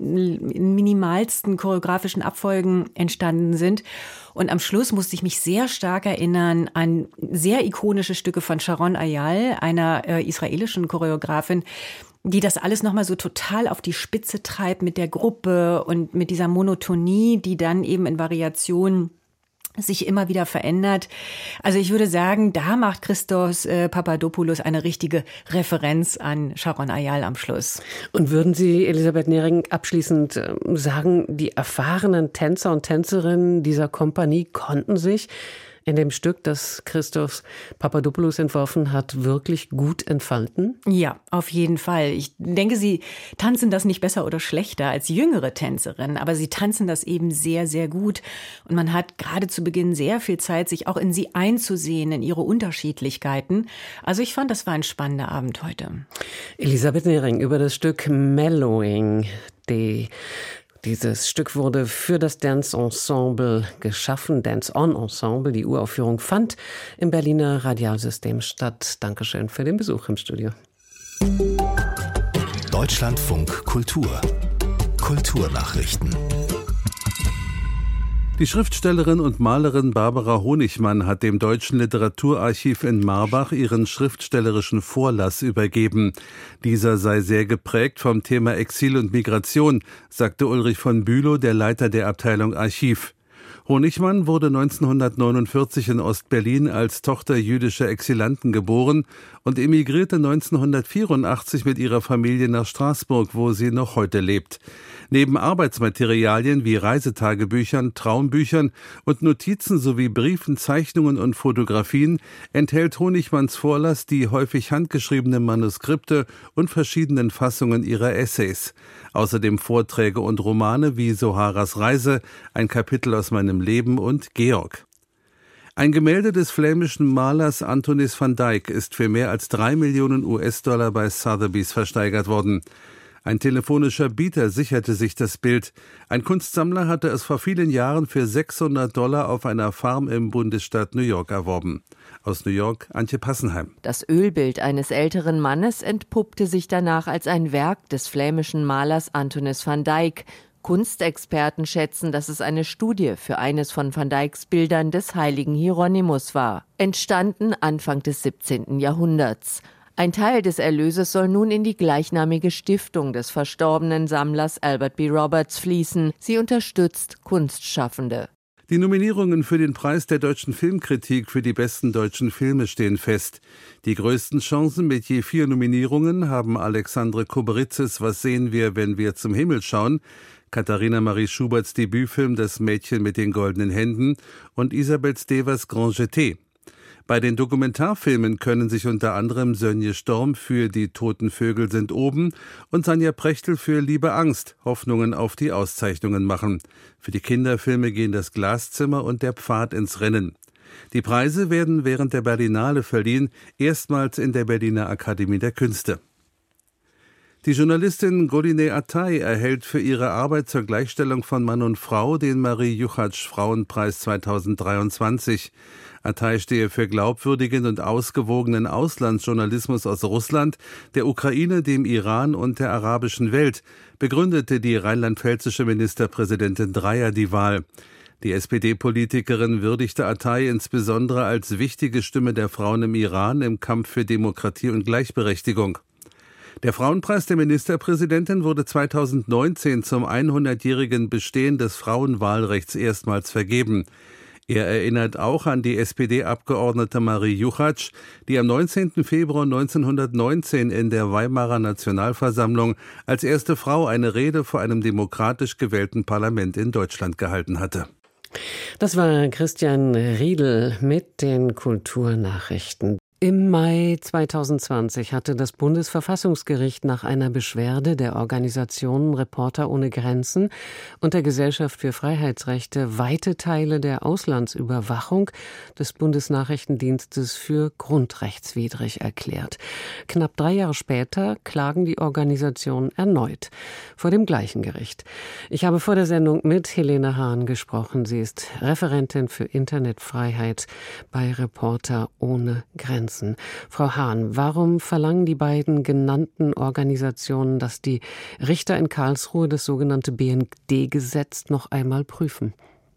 [SPEAKER 12] in minimalsten choreografischen Abfolgen entstanden sind. Und am Schluss musste ich mich sehr stark erinnern an sehr ikonische Stücke von Sharon Ayal, einer äh, israelischen Choreografin, die das alles nochmal so total auf die Spitze treibt mit der Gruppe und mit dieser Monotonie, die dann eben in Variationen sich immer wieder verändert. Also ich würde sagen, da macht Christos äh, Papadopoulos eine richtige Referenz an Sharon Ayal am Schluss.
[SPEAKER 2] Und würden Sie, Elisabeth Nehring, abschließend äh, sagen, die erfahrenen Tänzer und Tänzerinnen dieser Kompanie konnten sich in dem Stück, das Christos Papadopoulos entworfen hat, wirklich gut entfalten?
[SPEAKER 12] Ja, auf jeden Fall. Ich denke, sie tanzen das nicht besser oder schlechter als jüngere Tänzerinnen, aber sie tanzen das eben sehr, sehr gut. Und man hat gerade zu Beginn sehr viel Zeit, sich auch in sie einzusehen, in ihre Unterschiedlichkeiten. Also ich fand, das war ein spannender Abend heute.
[SPEAKER 2] Elisabeth Nehring über das Stück Mellowing, die Dieses Stück wurde für das Dance Ensemble geschaffen, Dance On Ensemble. Die Uraufführung fand im Berliner Radialsystem statt. Dankeschön für den Besuch im Studio.
[SPEAKER 1] Deutschlandfunk Kultur. Kulturnachrichten.
[SPEAKER 13] Die Schriftstellerin und Malerin Barbara Honigmann hat dem Deutschen Literaturarchiv in Marbach ihren schriftstellerischen Vorlass übergeben. Dieser sei sehr geprägt vom Thema Exil und Migration, sagte Ulrich von Bülow, der Leiter der Abteilung Archiv. Honigmann wurde neunzehnhundertneunundvierzig in Ostberlin als Tochter jüdischer Exilanten geboren und emigrierte neunzehnhundertvierundachtzig mit ihrer Familie nach Straßburg, wo sie noch heute lebt. Neben Arbeitsmaterialien wie Reisetagebüchern, Traumbüchern und Notizen sowie Briefen, Zeichnungen und Fotografien enthält Honigmanns Vorlass die häufig handgeschriebenen Manuskripte und verschiedenen Fassungen ihrer Essays. Außerdem Vorträge und Romane wie Soharas Reise, ein Kapitel aus meinem Leben und Georg. Ein Gemälde des flämischen Malers Antonis van Dyck ist für mehr als drei Millionen U S-Dollar bei Sotheby's versteigert worden. Ein telefonischer Bieter sicherte sich das Bild. Ein Kunstsammler hatte es vor vielen Jahren für sechshundert Dollar auf einer Farm im Bundesstaat New York erworben. Aus New York, Antje Passenheim.
[SPEAKER 14] Das Ölbild eines älteren Mannes entpuppte sich danach als ein Werk des flämischen Malers Antonis van Dyck. Kunstexperten schätzen, dass es eine Studie für eines von Van Dycks Bildern des heiligen Hieronymus war. Entstanden Anfang des siebzehnten Jahrhunderts. Ein Teil des Erlöses soll nun in die gleichnamige Stiftung des verstorbenen Sammlers Albert B. Roberts fließen. Sie unterstützt Kunstschaffende.
[SPEAKER 13] Die Nominierungen für den Preis der deutschen Filmkritik für die besten deutschen Filme stehen fest. Die größten Chancen mit je vier Nominierungen haben Alexandre Koberitzes Was sehen wir, wenn wir zum Himmel schauen, Katharina Marie Schuberts Debütfilm Das Mädchen mit den goldenen Händen und Isabelle Stevers Grand Jeté. Bei den Dokumentarfilmen können sich unter anderem Sönje Storm für Die toten Vögel sind oben und Sanja Prechtl für Liebe Angst Hoffnungen auf die Auszeichnungen machen. Für die Kinderfilme gehen Das Glaszimmer und Der Pfad ins Rennen. Die Preise werden während der Berlinale verliehen, erstmals in der Berliner Akademie der Künste. Die Journalistin Golineh Atay erhält für ihre Arbeit zur Gleichstellung von Mann und Frau den Marie Juchatsch Frauenpreis zweitausenddreiundzwanzig. Atay stehe für glaubwürdigen und ausgewogenen Auslandsjournalismus aus Russland, der Ukraine, dem Iran und der arabischen Welt, begründete die rheinland-pfälzische Ministerpräsidentin Dreyer die Wahl. Die S P D-Politikerin würdigte Atay insbesondere als wichtige Stimme der Frauen im Iran im Kampf für Demokratie und Gleichberechtigung. Der Frauenpreis der Ministerpräsidentin wurde zweitausendneunzehn zum hundertjährigen Bestehen des Frauenwahlrechts erstmals vergeben. Er erinnert auch an die S P D-Abgeordnete Marie Juchatsch, die am neunzehnten Februar neunzehnhundertneunzehn in der Weimarer Nationalversammlung als erste Frau eine Rede vor einem demokratisch gewählten Parlament in Deutschland gehalten hatte.
[SPEAKER 2] Das war Christian Riedel mit den Kulturnachrichten. Im Mai zweitausendzwanzig hatte das Bundesverfassungsgericht nach einer Beschwerde der Organisation Reporter ohne Grenzen und der Gesellschaft für Freiheitsrechte weite Teile der Auslandsüberwachung des Bundesnachrichtendienstes für grundrechtswidrig erklärt. Knapp drei Jahre später klagen die Organisationen erneut vor dem gleichen Gericht. Ich habe vor der Sendung mit Helene Hahn gesprochen. Sie ist Referentin für Internetfreiheit bei Reporter ohne Grenzen. Frau Hahn, warum verlangen die beiden genannten Organisationen, dass die Richter in Karlsruhe das sogenannte B N D-Gesetz noch einmal prüfen?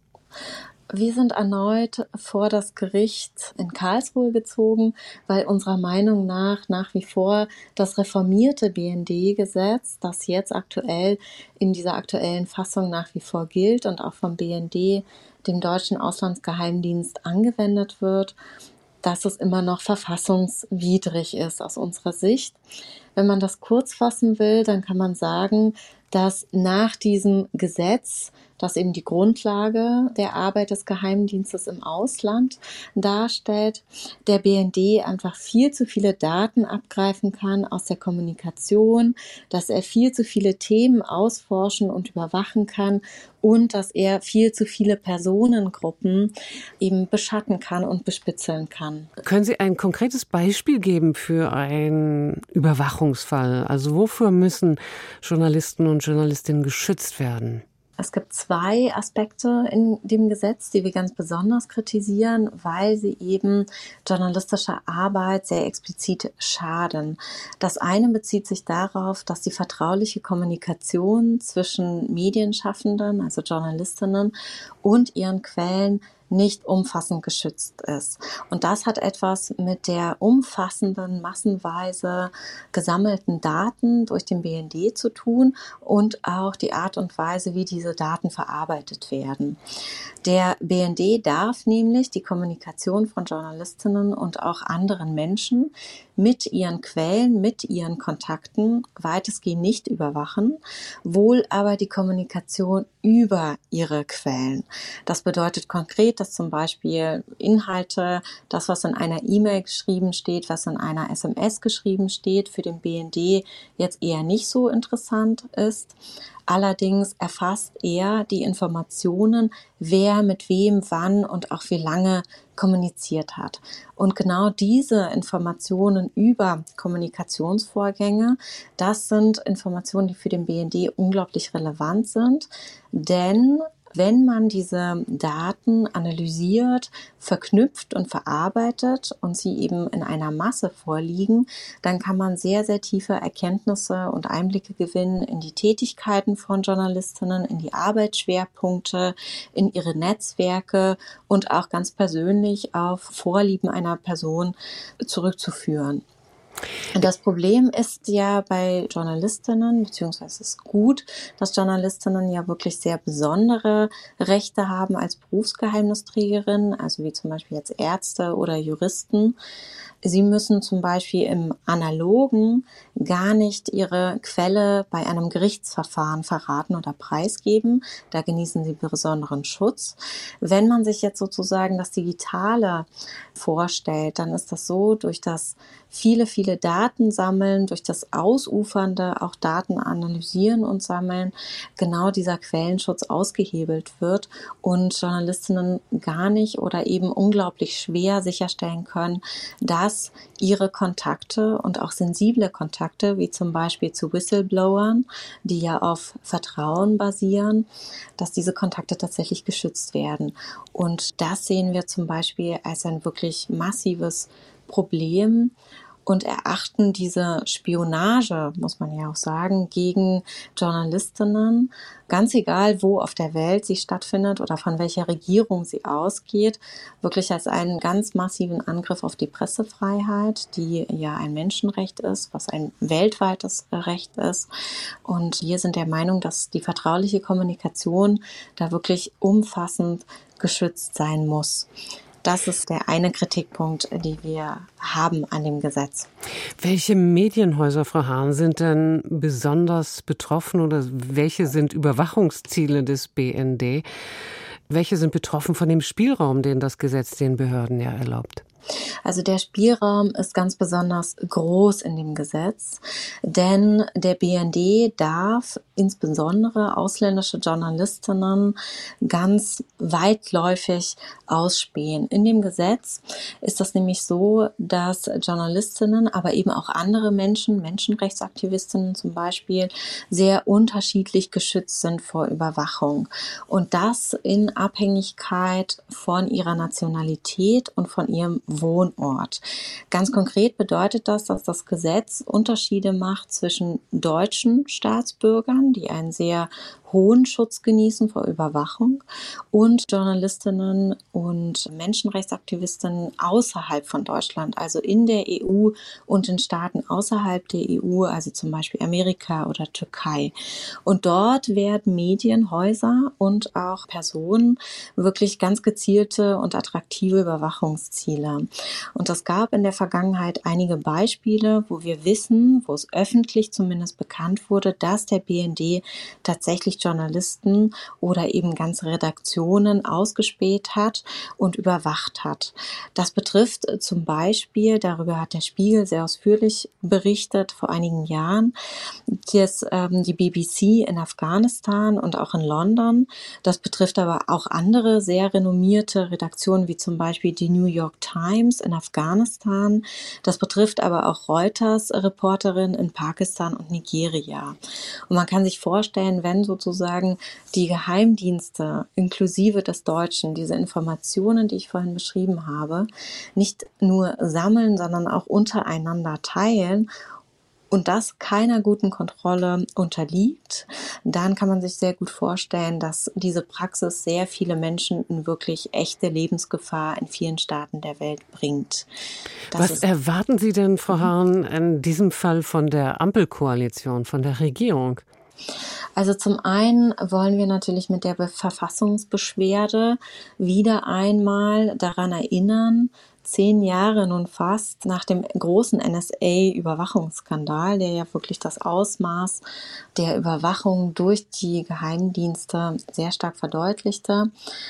[SPEAKER 15] Wir sind erneut vor das Gericht in Karlsruhe gezogen, weil unserer Meinung nach nach wie vor das reformierte B N D-Gesetz, das jetzt aktuell in dieser aktuellen Fassung nach wie vor gilt und auch vom B N D, dem deutschen Auslandsgeheimdienst, angewendet wird, dass es immer noch verfassungswidrig ist aus unserer Sicht. Wenn man das kurz fassen will, dann kann man sagen, dass nach diesem Gesetz, das eben die Grundlage der Arbeit des Geheimdienstes im Ausland darstellt, der B N D einfach viel zu viele Daten abgreifen kann aus der Kommunikation, dass er viel zu viele Themen ausforschen und überwachen kann und dass er viel zu viele Personengruppen eben beschatten kann und bespitzeln kann.
[SPEAKER 2] Können Sie ein konkretes Beispiel geben für einen Überwachungsfall? Also wofür müssen Journalisten und Journalistinnen geschützt werden?
[SPEAKER 15] Es gibt zwei Aspekte in dem Gesetz, die wir ganz besonders kritisieren, weil sie eben journalistischer Arbeit sehr explizit schaden. Das eine bezieht sich darauf, dass die vertrauliche Kommunikation zwischen Medienschaffenden, also Journalistinnen, und ihren Quellen nicht umfassend geschützt ist. Und das hat etwas mit der umfassenden, massenweise gesammelten Daten durch den B N D zu tun und auch die Art und Weise, wie diese Daten verarbeitet werden. Der B N D darf nämlich die Kommunikation von Journalistinnen und auch anderen Menschen mit ihren Quellen, mit ihren Kontakten weitestgehend nicht überwachen, wohl aber die Kommunikation über ihre Quellen. Das bedeutet konkret, dass zum Beispiel Inhalte, das, was in einer E-Mail geschrieben steht, was in einer S M S geschrieben steht, für den B N D jetzt eher nicht so interessant ist. Allerdings erfasst er die Informationen, wer mit wem, wann und auch wie lange kommuniziert hat. Und genau diese Informationen über Kommunikationsvorgänge, das sind Informationen, die für den B N D unglaublich relevant sind, denn wenn man diese Daten analysiert, verknüpft und verarbeitet und sie eben in einer Masse vorliegen, dann kann man sehr, sehr tiefe Erkenntnisse und Einblicke gewinnen in die Tätigkeiten von Journalistinnen, in die Arbeitsschwerpunkte, in ihre Netzwerke und auch ganz persönlich auf Vorlieben einer Person zurückzuführen. Das Problem ist ja bei Journalistinnen, beziehungsweise es ist gut, dass Journalistinnen ja wirklich sehr besondere Rechte haben als Berufsgeheimnisträgerin, also wie zum Beispiel jetzt Ärzte oder Juristen. Sie müssen zum Beispiel im Analogen gar nicht ihre Quelle bei einem Gerichtsverfahren verraten oder preisgeben. Da genießen sie besonderen Schutz. Wenn man sich jetzt sozusagen das Digitale vorstellt, dann ist das so, durch das viele, viele Daten sammeln, durch das Ausufernde auch Daten analysieren und sammeln, genau dieser Quellenschutz ausgehebelt wird und Journalistinnen gar nicht oder eben unglaublich schwer sicherstellen können, dass ihre Kontakte und auch sensible Kontakte, wie zum Beispiel zu Whistleblowern, die ja auf Vertrauen basieren, dass diese Kontakte tatsächlich geschützt werden. Und das sehen wir zum Beispiel als ein wirklich massives Problem. und erachten diese Spionage, muss man ja auch sagen, gegen Journalistinnen, ganz egal, wo auf der Welt sie stattfindet oder von welcher Regierung sie ausgeht, wirklich als einen ganz massiven Angriff auf die Pressefreiheit, die ja ein Menschenrecht ist, was ein weltweites Recht ist. Und wir sind der Meinung, dass die vertrauliche Kommunikation da wirklich umfassend geschützt sein muss. Das ist der eine Kritikpunkt, den wir haben an dem Gesetz.
[SPEAKER 2] Welche Medienhäuser, Frau Hahn, sind denn besonders betroffen oder welche sind Überwachungsziele des B N D? Welche sind betroffen von dem Spielraum, den das Gesetz den Behörden ja erlaubt?
[SPEAKER 15] Also der Spielraum ist ganz besonders groß in dem Gesetz, denn der B N D darf insbesondere ausländische Journalistinnen ganz weitläufig ausspähen. In dem Gesetz ist das nämlich so, dass Journalistinnen, aber eben auch andere Menschen, Menschenrechtsaktivistinnen zum Beispiel, sehr unterschiedlich geschützt sind vor Überwachung. Und das in Abhängigkeit von ihrer Nationalität und von ihrem Wohnort. Ganz konkret bedeutet das, dass das Gesetz Unterschiede macht zwischen deutschen Staatsbürgern, die einen sehr hohen Schutz genießen vor Überwachung, und Journalistinnen und Menschenrechtsaktivistinnen außerhalb von Deutschland, also in der E U und in Staaten außerhalb der E U, also zum Beispiel Amerika oder Türkei. Und dort werden Medienhäuser und auch Personen wirklich ganz gezielte und attraktive Überwachungsziele. Und es gab in der Vergangenheit einige Beispiele, wo wir wissen, wo es öffentlich zumindest bekannt wurde, dass der B N D tatsächlich Journalisten oder eben ganze Redaktionen ausgespäht hat und überwacht hat. Das betrifft zum Beispiel, darüber hat der Spiegel sehr ausführlich berichtet vor einigen Jahren, das, ähm, die B B C in Afghanistan und auch in London. Das betrifft aber auch andere sehr renommierte Redaktionen, wie zum Beispiel die New York Times in Afghanistan. Das betrifft aber auch Reuters-Reporterin in Pakistan und Nigeria. Und man kann sich vorstellen, wenn sozusagen die Geheimdienste inklusive des Deutschen diese Informationen, die ich vorhin beschrieben habe, nicht nur sammeln, sondern auch untereinander teilen und das keiner guten Kontrolle unterliegt, dann kann man sich sehr gut vorstellen, dass diese Praxis sehr viele Menschen in wirklich echte Lebensgefahr in vielen Staaten der Welt bringt. Das
[SPEAKER 2] Was
[SPEAKER 15] ist
[SPEAKER 2] erwarten Sie denn, Frau Hahn, in diesem Fall von der Ampelkoalition, von der Regierung?
[SPEAKER 15] Also zum einen wollen wir natürlich mit der Verfassungsbeschwerde wieder einmal daran erinnern, zehn Jahre nun fast nach dem großen N S A-Überwachungsskandal, der ja wirklich das Ausmaß der Überwachung durch die Geheimdienste sehr stark verdeutlichte.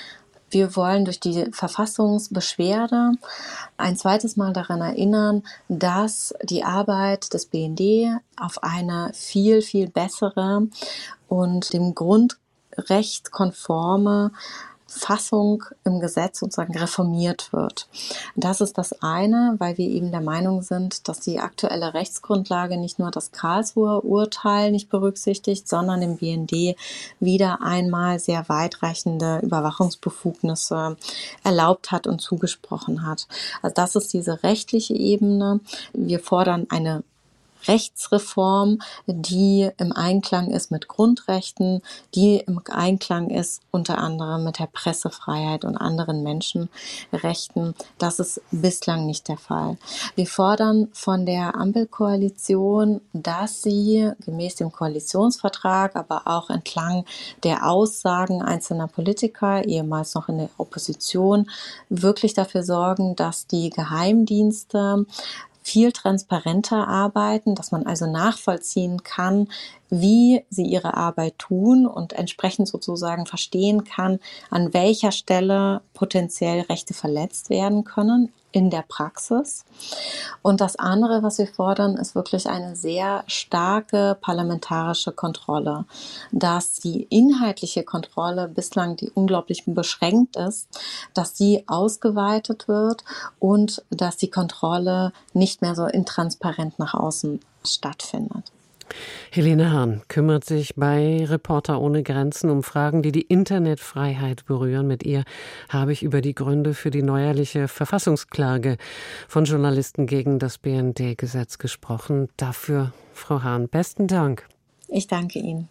[SPEAKER 15] Wir wollen durch die Verfassungsbeschwerde ein zweites Mal daran erinnern, dass die Arbeit des B N D auf eine viel, viel bessere und dem Grundrecht konforme Fassung im Gesetz sozusagen reformiert wird. Das ist das eine, weil wir eben der Meinung sind, dass die aktuelle Rechtsgrundlage nicht nur das Karlsruher Urteil nicht berücksichtigt, sondern dem B N D wieder einmal sehr weitreichende Überwachungsbefugnisse erlaubt hat und zugesprochen hat. Also das ist diese rechtliche Ebene. Wir fordern eine Rechtsreform, die im Einklang ist mit Grundrechten, die im Einklang ist unter anderem mit der Pressefreiheit und anderen Menschenrechten. Das ist bislang nicht der Fall. Wir fordern von der Ampelkoalition, dass sie gemäß dem Koalitionsvertrag, aber auch entlang der Aussagen einzelner Politiker, ehemals noch in der Opposition, wirklich dafür sorgen, dass die Geheimdienste viel transparenter arbeiten, dass man also nachvollziehen kann, wie sie ihre Arbeit tun und entsprechend sozusagen verstehen kann, an welcher Stelle potenziell Rechte verletzt werden können in der Praxis. Und das andere, was wir fordern, ist wirklich eine sehr starke parlamentarische Kontrolle, dass die inhaltliche Kontrolle bislang, die unglaublich beschränkt ist, dass die ausgeweitet wird und dass die Kontrolle nicht mehr so intransparent nach außen stattfindet.
[SPEAKER 2] Helene Hahn kümmert sich bei Reporter ohne Grenzen um Fragen, die die Internetfreiheit berühren. Mit ihr habe ich über die Gründe für die neuerliche Verfassungsklage von Journalisten gegen das B N D-Gesetz gesprochen. Dafür, Frau Hahn, besten Dank.
[SPEAKER 15] Ich danke Ihnen.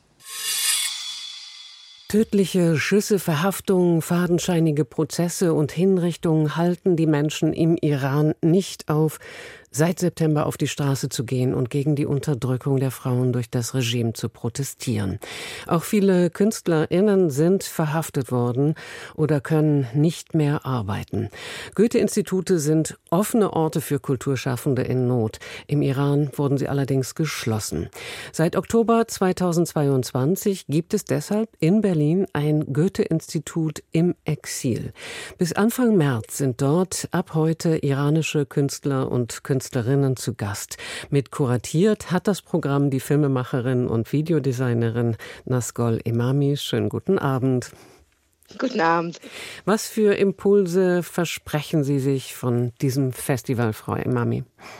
[SPEAKER 2] Tödliche Schüsse, Verhaftungen, fadenscheinige Prozesse und Hinrichtungen halten die Menschen im Iran nicht auf, seit September auf die Straße zu gehen und gegen die Unterdrückung der Frauen durch das Regime zu protestieren. Auch viele KünstlerInnen sind verhaftet worden oder können nicht mehr arbeiten. Goethe-Institute sind offene Orte für Kulturschaffende in Not. Im Iran wurden sie allerdings geschlossen. Seit Oktober zweitausendzweiundzwanzig gibt es deshalb in Berlin ein Goethe-Institut im Exil. Bis Anfang März sind dort ab heute iranische Künstler und Künstlerinnen zu Gast. Mit kuratiert hat das Programm die Filmemacherin und Videodesignerin Nazgul Emami. Schönen guten Abend.
[SPEAKER 16] Guten Abend.
[SPEAKER 2] Was für Impulse versprechen Sie sich von diesem Festival, Frau Emami?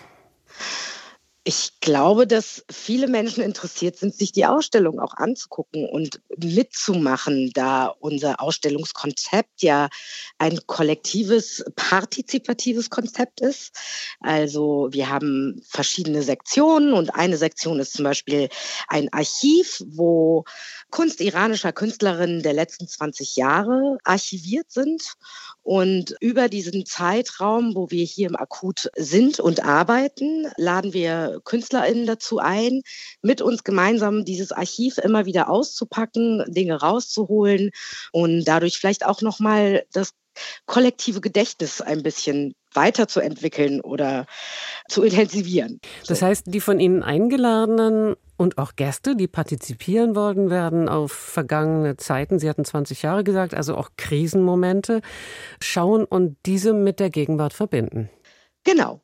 [SPEAKER 16] Ich glaube, dass viele Menschen interessiert sind, sich die Ausstellung auch anzugucken und mitzumachen, da unser Ausstellungskonzept ja ein kollektives, partizipatives Konzept ist. Also wir haben verschiedene Sektionen und eine Sektion ist zum Beispiel ein Archiv, wo Kunst iranischer Künstlerinnen der letzten zwanzig Jahre archiviert sind. Und über diesen Zeitraum, wo wir hier im Akut sind und arbeiten, laden wir KünstlerInnen dazu ein, mit uns gemeinsam dieses Archiv immer wieder auszupacken, Dinge rauszuholen und dadurch vielleicht auch nochmal das kollektive Gedächtnis ein bisschen weiterzuentwickeln oder zu intensivieren.
[SPEAKER 2] Das heißt, die von Ihnen Eingeladenen und auch Gäste, die partizipieren wollen, werden auf vergangene Zeiten, Sie hatten zwanzig Jahre gesagt, also auch Krisenmomente, schauen und diese mit der Gegenwart verbinden.
[SPEAKER 16] Genau.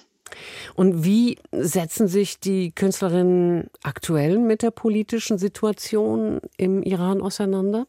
[SPEAKER 2] Und wie setzen sich die Künstlerinnen aktuell mit der politischen Situation im Iran auseinander?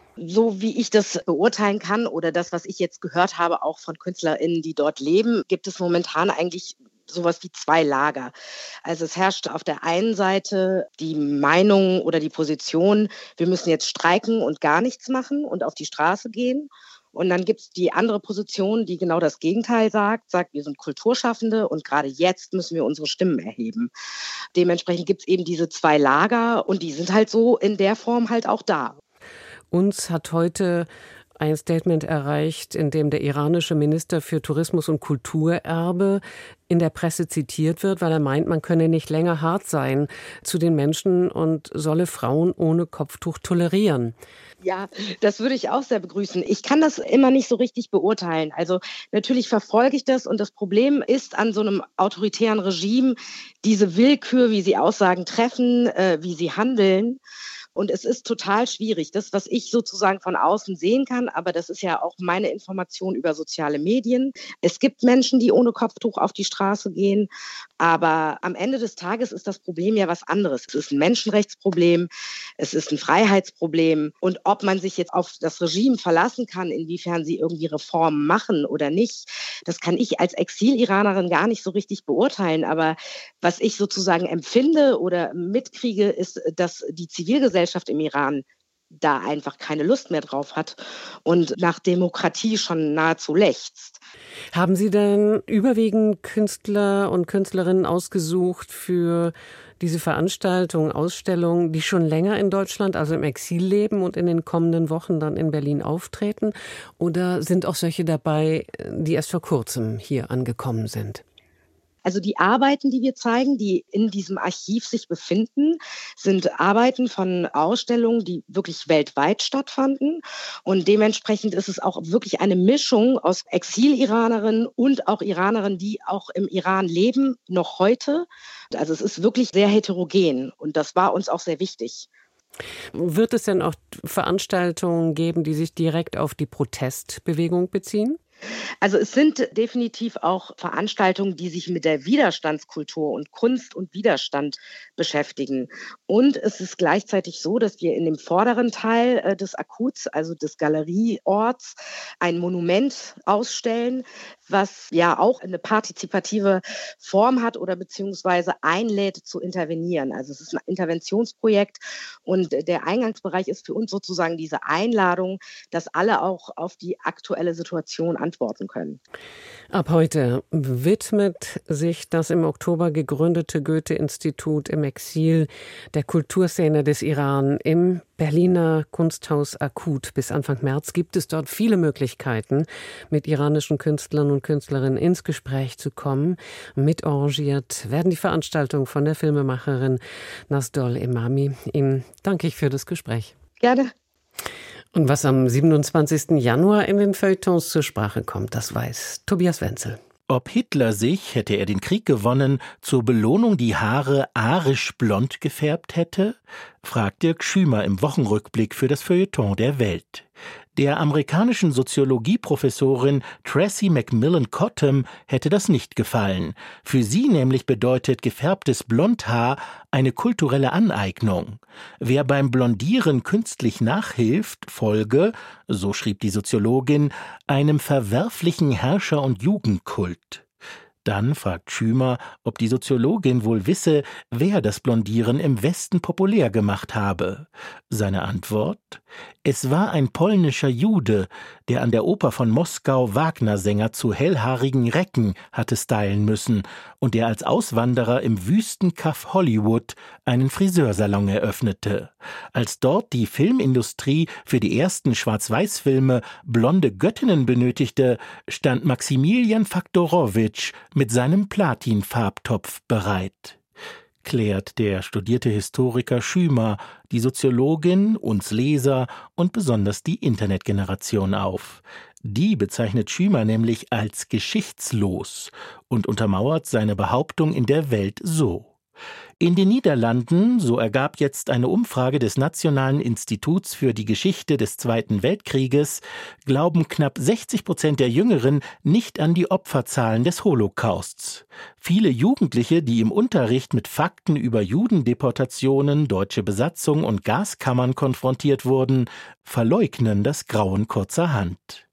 [SPEAKER 16] So wie ich das beurteilen kann oder das, was ich jetzt gehört habe, auch von KünstlerInnen, die dort leben, gibt es momentan eigentlich sowas wie zwei Lager. Also es herrscht auf der einen Seite die Meinung oder die Position, wir müssen jetzt streiken und gar nichts machen und auf die Straße gehen. Und dann gibt es die andere Position, die genau das Gegenteil sagt, sagt, wir sind Kulturschaffende und gerade jetzt müssen wir unsere Stimmen erheben. Dementsprechend gibt es eben diese zwei Lager und die sind halt so in der Form halt auch da.
[SPEAKER 2] Uns hat heute ein Statement erreicht, in dem der iranische Minister für Tourismus und Kulturerbe in der Presse zitiert wird, weil er meint, man könne nicht länger hart sein zu den Menschen und solle Frauen ohne Kopftuch tolerieren.
[SPEAKER 16] Ja, das würde ich auch sehr begrüßen. Ich kann das immer nicht so richtig beurteilen. Also natürlich verfolge ich das und das Problem ist an so einem autoritären Regime diese Willkür, wie sie Aussagen treffen, äh, wie sie handeln. Und es ist total schwierig, das, was ich sozusagen von außen sehen kann, aber das ist ja auch meine Information über soziale Medien. Es gibt Menschen, die ohne Kopftuch auf die Straße gehen, aber am Ende des Tages ist das Problem ja was anderes. Es ist ein Menschenrechtsproblem, es ist ein Freiheitsproblem und ob man sich jetzt auf das Regime verlassen kann, inwiefern sie irgendwie Reformen machen oder nicht, das kann ich als Exil-Iranerin gar nicht so richtig beurteilen, aber was ich sozusagen empfinde oder mitkriege, ist, dass die Zivilgesellschaft im Iran da einfach keine Lust mehr drauf hat und nach Demokratie schon nahezu lechzt.
[SPEAKER 2] Haben Sie denn überwiegend Künstler und Künstlerinnen ausgesucht für diese Veranstaltung, Ausstellung, die schon länger in Deutschland, also im Exil leben und in den kommenden Wochen dann in Berlin auftreten? Oder sind auch solche dabei, die erst vor kurzem hier angekommen sind?
[SPEAKER 16] Also die Arbeiten, die wir zeigen, die in diesem Archiv sich befinden, sind Arbeiten von Ausstellungen, die wirklich weltweit stattfanden. Und dementsprechend ist es auch wirklich eine Mischung aus Exil-Iranerinnen und auch Iranerinnen, die auch im Iran leben, noch heute. Also es ist wirklich sehr heterogen und das war uns auch sehr wichtig.
[SPEAKER 2] Wird es denn auch Veranstaltungen geben, die sich direkt auf die Protestbewegung beziehen?
[SPEAKER 16] Also es sind definitiv auch Veranstaltungen, die sich mit der Widerstandskultur und Kunst und Widerstand beschäftigen. Und es ist gleichzeitig so, dass wir in dem vorderen Teil äh, des Akuts, also des Galerieorts, ein Monument ausstellen, was ja auch eine partizipative Form hat oder beziehungsweise einlädt zu intervenieren. Also es ist ein Interventionsprojekt und der Eingangsbereich ist für uns sozusagen diese Einladung, dass alle auch auf die aktuelle Situation antworten können.
[SPEAKER 2] Ab heute widmet sich das im Oktober gegründete Goethe-Institut im Exil der Kulturszene des Iran im Berliner Kunsthaus Akut. Bis Anfang März gibt es dort viele Möglichkeiten, mit iranischen Künstlern und Künstlerinnen ins Gespräch zu kommen. Mitarrangiert werden die Veranstaltungen von der Filmemacherin Nasdol Emami. Ihnen danke ich für das Gespräch.
[SPEAKER 16] Gerne.
[SPEAKER 2] Und was am siebenundzwanzigsten Januar in den Feuilletons zur Sprache kommt, das weiß Tobias Wenzel.
[SPEAKER 17] Ob Hitler sich, hätte er den Krieg gewonnen, zur Belohnung die Haare arisch blond gefärbt hätte, fragt Dirk Schümer im Wochenrückblick für das Feuilleton der Welt. Der amerikanischen Soziologieprofessorin Tracy Macmillan Cottom hätte das nicht gefallen. Für sie nämlich bedeutet gefärbtes Blondhaar eine kulturelle Aneignung. Wer beim Blondieren künstlich nachhilft, folge, so schrieb die Soziologin, einem verwerflichen Herrscher- und Jugendkult. Dann fragt Schümer, ob die Soziologin wohl wisse, wer das Blondieren im Westen populär gemacht habe. Seine Antwort: Es war ein polnischer Jude, der an der Oper von Moskau Wagner-Sänger zu hellhaarigen Recken hatte stylen müssen und der als Auswanderer im Wüstenkaff Hollywood einen Friseursalon eröffnete. Als dort die Filmindustrie für die ersten Schwarz-Weiß-Filme blonde Göttinnen benötigte, stand Maximilian Faktorowitsch mit seinem Platinfarbtopf bereit. Klärt der studierte Historiker Schümer die Soziologin, uns Leser und besonders die Internetgeneration auf. Die bezeichnet Schümer nämlich als geschichtslos und untermauert seine Behauptung in der Welt so: In den Niederlanden, so ergab jetzt eine Umfrage des Nationalen Instituts für die Geschichte des Zweiten Weltkrieges, glauben knapp sechzig Prozent der Jüngeren nicht an die Opferzahlen des Holocausts. Viele Jugendliche, die im Unterricht mit Fakten über Judendeportationen, deutsche Besatzung und Gaskammern konfrontiert wurden, verleugnen das Grauen kurzerhand.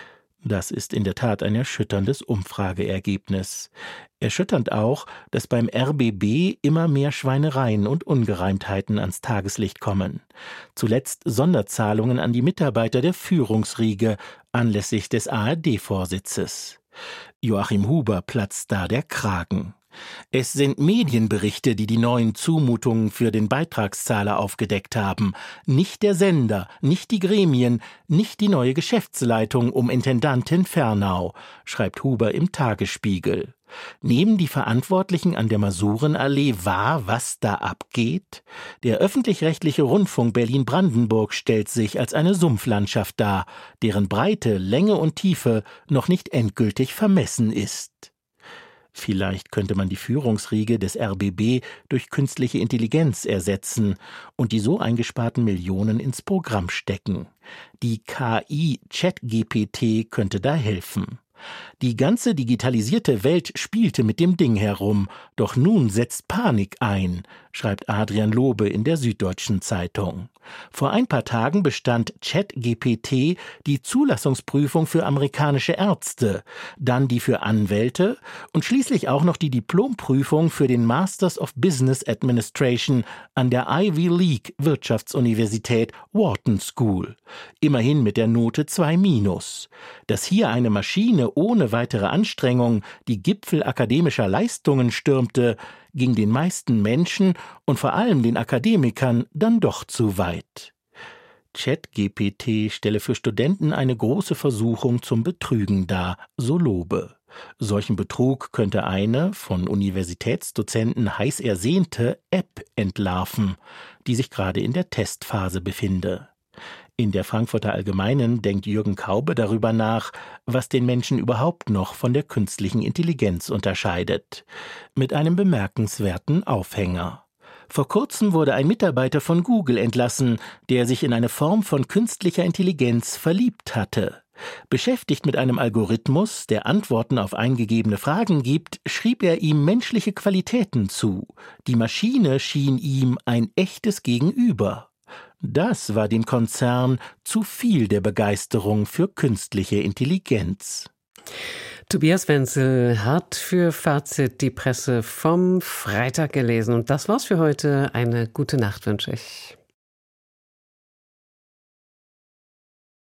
[SPEAKER 17] Das ist in der Tat ein erschütterndes Umfrageergebnis. Erschütternd auch, dass beim R B B immer mehr Schweinereien und Ungereimtheiten ans Tageslicht kommen. Zuletzt Sonderzahlungen an die Mitarbeiter der Führungsriege anlässlich des A R D-Vorsitzes. Joachim Huber platzt da der Kragen. Es sind Medienberichte, die die neuen Zumutungen für den Beitragszahler aufgedeckt haben. Nicht der Sender, nicht die Gremien, nicht die neue Geschäftsleitung um Intendantin Fernau, schreibt Huber im Tagesspiegel. Nehmen die Verantwortlichen an der Masurenallee wahr, was da abgeht? Der öffentlich-rechtliche Rundfunk Berlin-Brandenburg stellt sich als eine Sumpflandschaft dar, deren Breite, Länge und Tiefe noch nicht endgültig vermessen ist. Vielleicht könnte man die Führungsriege des R B B durch künstliche Intelligenz ersetzen und die so eingesparten Millionen ins Programm stecken. Die K I ChatGPT könnte da helfen. Die ganze digitalisierte Welt spielte mit dem Ding herum, doch nun setzt Panik ein, schreibt Adrian Lobe in der Süddeutschen Zeitung. Vor ein paar Tagen bestand ChatGPT die Zulassungsprüfung für amerikanische Ärzte, dann die für Anwälte und schließlich auch noch die Diplomprüfung für den Masters of Business Administration an der Ivy League Wirtschaftsuniversität Wharton School. Immerhin mit der Note zwei minus. Dass hier eine Maschine ohne weitere Anstrengung die Gipfel akademischer Leistungen stürmte, ging den meisten Menschen und vor allem den Akademikern dann doch zu weit. ChatGPT stelle für Studenten eine große Versuchung zum Betrügen dar, so Lobe. Solchen Betrug könnte eine von Universitätsdozenten heiß ersehnte App entlarven, die sich gerade in der Testphase befinde. In der Frankfurter Allgemeinen denkt Jürgen Kaube darüber nach, was den Menschen überhaupt noch von der künstlichen Intelligenz unterscheidet. Mit einem bemerkenswerten Aufhänger. Vor kurzem wurde ein Mitarbeiter von Google entlassen, der sich in eine Form von künstlicher Intelligenz verliebt hatte. Beschäftigt mit einem Algorithmus, der Antworten auf eingegebene Fragen gibt, schrieb er ihm menschliche Qualitäten zu. Die Maschine schien ihm ein echtes Gegenüber. Das war dem Konzern zu viel der Begeisterung für künstliche Intelligenz.
[SPEAKER 2] Tobias Wenzel hat für Fazit die Presse vom Freitag gelesen. Und das war's für heute. Eine gute Nacht wünsche ich.